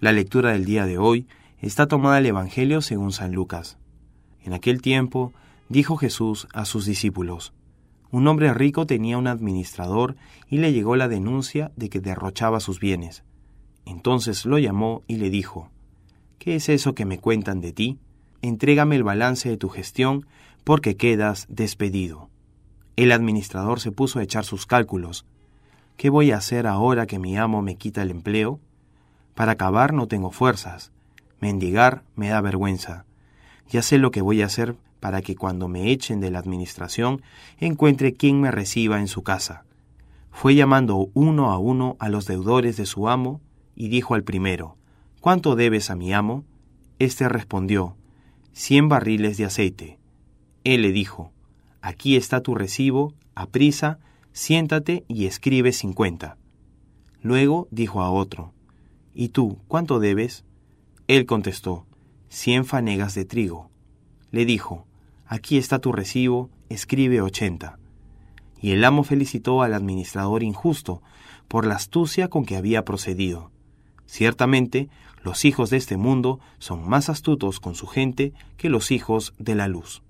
La lectura del día de hoy está tomada del Evangelio según San Lucas. En aquel tiempo dijo Jesús a sus discípulos: un hombre rico tenía un administrador y le llegó la denuncia de que derrochaba sus bienes. Entonces lo llamó y le dijo: ¿qué es eso que me cuentan de ti? Entrégame el balance de tu gestión, porque quedas despedido. El administrador se puso a echar sus cálculos. ¿Qué voy a hacer ahora que mi amo me quita el empleo? Para cavar no tengo fuerzas. Mendigar me da vergüenza. Ya sé lo que voy a hacer para que cuando me echen de la administración encuentre quien me reciba en su casa. Fue llamando uno a uno a los deudores de su amo y dijo al primero: ¿cuánto debes a mi amo? Este respondió: 100 barriles de aceite. Él le dijo: aquí está tu recibo, aprisa, siéntate y escribe 50. Luego dijo a otro: ¿y tú cuánto debes? Él contestó: 100 fanegas de trigo. Le dijo: aquí está tu recibo, escribe 80. Y el amo felicitó al administrador injusto por la astucia con que había procedido. Ciertamente, los hijos de este mundo son más astutos con su gente que los hijos de la luz.